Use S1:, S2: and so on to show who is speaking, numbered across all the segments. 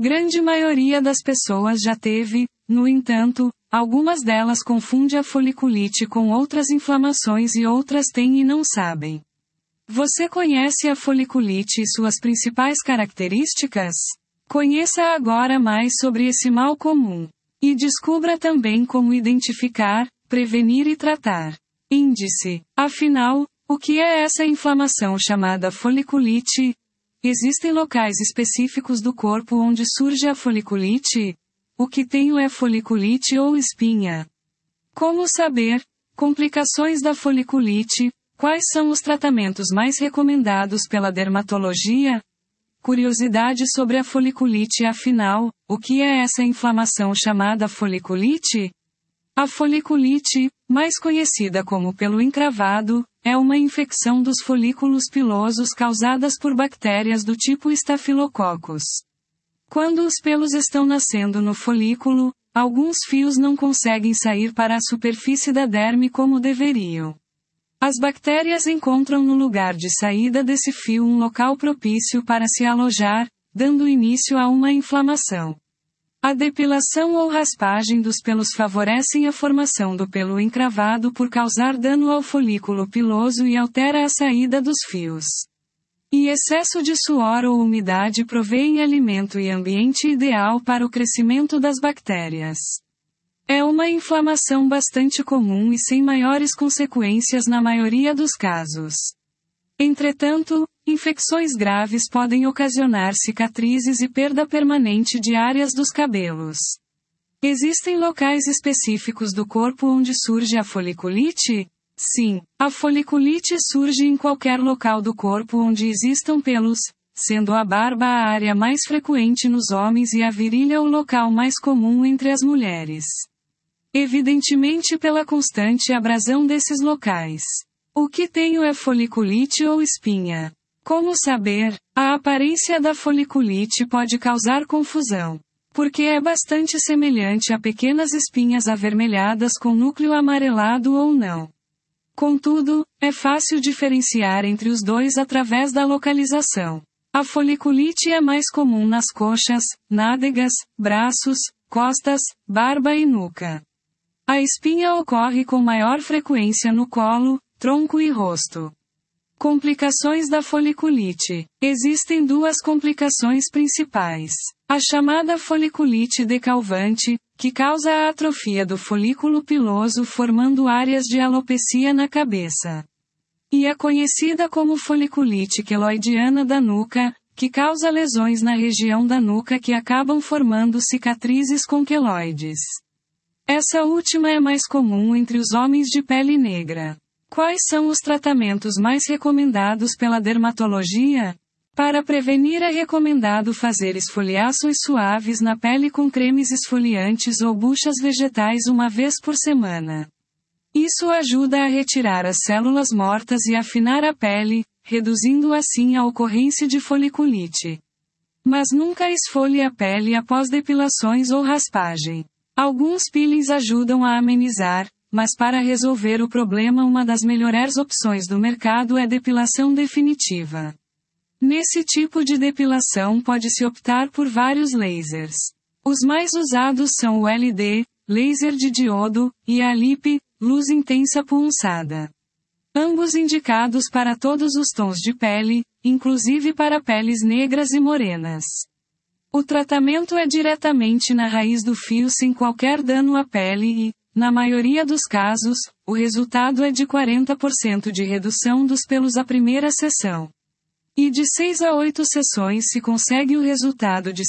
S1: Grande maioria das pessoas já teve, no entanto, algumas delas confundem a foliculite com outras inflamações e outras têm e não sabem. Você conhece a foliculite e suas principais características? Conheça agora mais sobre esse mal comum. E descubra também como identificar, prevenir e tratar. Índice. Afinal, o que é essa inflamação chamada foliculite? Existem locais específicos do corpo onde surge a foliculite? O que tenho é foliculite ou espinha? Como saber? Complicações da foliculite. Quais são os tratamentos mais recomendados pela dermatologia? Curiosidade sobre a foliculite. Afinal, o que é essa inflamação chamada foliculite? A foliculite, mais conhecida como pelo encravado, é uma infecção dos folículos pilosos causadas por bactérias do tipo Staphylococcus. Quando os pelos estão nascendo no folículo, alguns fios não conseguem sair para a superfície da derme como deveriam. As bactérias encontram no lugar de saída desse fio um local propício para se alojar, dando início a uma inflamação. A depilação ou raspagem dos pelos favorecem a formação do pelo encravado por causar dano ao folículo piloso e altera a saída dos fios. E excesso de suor ou umidade provêem alimento e ambiente ideal para o crescimento das bactérias. É uma inflamação bastante comum e sem maiores consequências na maioria dos casos. Entretanto, infecções graves podem ocasionar cicatrizes e perda permanente de áreas dos cabelos. Existem locais específicos do corpo onde surge a foliculite? Sim, a foliculite surge em qualquer local do corpo onde existam pelos, sendo a barba a área mais frequente nos homens e a virilha o local mais comum entre as mulheres. Evidentemente pela constante abrasão desses locais. O que tenho é foliculite ou espinha. Como saber? A aparência da foliculite pode causar confusão, porque é bastante semelhante a pequenas espinhas avermelhadas com núcleo amarelado ou não. Contudo, é fácil diferenciar entre os dois através da localização. A foliculite é mais comum nas coxas, nádegas, braços, costas, barba e nuca. A espinha ocorre com maior frequência no colo, tronco e rosto. Complicações da foliculite. Existem duas complicações principais. A chamada foliculite decalvante, que causa a atrofia do folículo piloso formando áreas de alopecia na cabeça. E a conhecida como foliculite queloidiana da nuca, que causa lesões na região da nuca que acabam formando cicatrizes com queloides. Essa última é mais comum entre os homens de pele negra. Quais são os tratamentos mais recomendados pela dermatologia? Para prevenir é recomendado fazer esfoliações suaves na pele com cremes esfoliantes ou buchas vegetais uma vez por semana. Isso ajuda a retirar as células mortas e afinar a pele, reduzindo assim a ocorrência de foliculite. Mas nunca esfolie a pele após depilações ou raspagem. Alguns peelings ajudam a amenizar, mas para resolver o problema uma das melhores opções do mercado é depilação definitiva. Nesse tipo de depilação pode-se optar por vários lasers. Os mais usados são o LD, laser de diodo, e a LIP, luz intensa pulsada. Ambos indicados para todos os tons de pele, inclusive para peles negras e morenas. O tratamento é diretamente na raiz do fio sem qualquer dano à pele e, na maioria dos casos, o resultado é de 40% de redução dos pelos à primeira sessão. E de 6 a 8 sessões se consegue o resultado de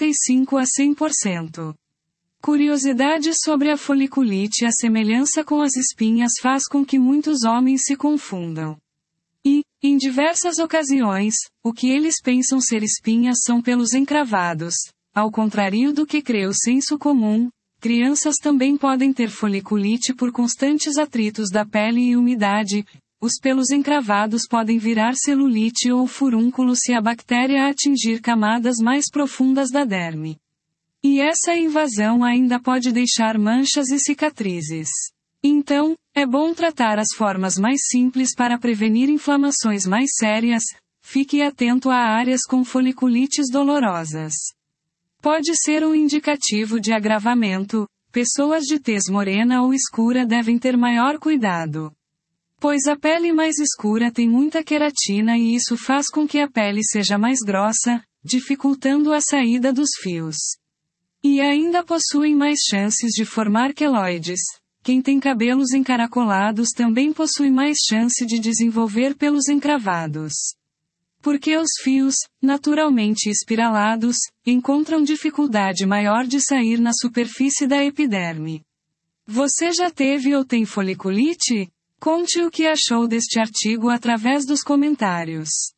S1: 75 a 100%. Curiosidade sobre a foliculite: a semelhança com as espinhas faz com que muitos homens se confundam. E, em diversas ocasiões, o que eles pensam ser espinhas são pelos encravados. Ao contrário do que crê o senso comum, crianças também podem ter foliculite por constantes atritos da pele e umidade. Os pelos encravados podem virar celulite ou furúnculo se a bactéria atingir camadas mais profundas da derme. E essa invasão ainda pode deixar manchas e cicatrizes. Então, é bom tratar as formas mais simples para prevenir inflamações mais sérias. Fique atento a áreas com foliculites dolorosas. Pode ser um indicativo de agravamento. Pessoas de tez morena ou escura devem ter maior cuidado, pois a pele mais escura tem muita queratina e isso faz com que a pele seja mais grossa, dificultando a saída dos fios. E ainda possuem mais chances de formar queloides. Quem tem cabelos encaracolados também possui mais chance de desenvolver pelos encravados. Porque os fios, naturalmente espiralados, encontram dificuldade maior de sair na superfície da epiderme. Você já teve ou tem foliculite? Conte o que achou deste artigo através dos comentários.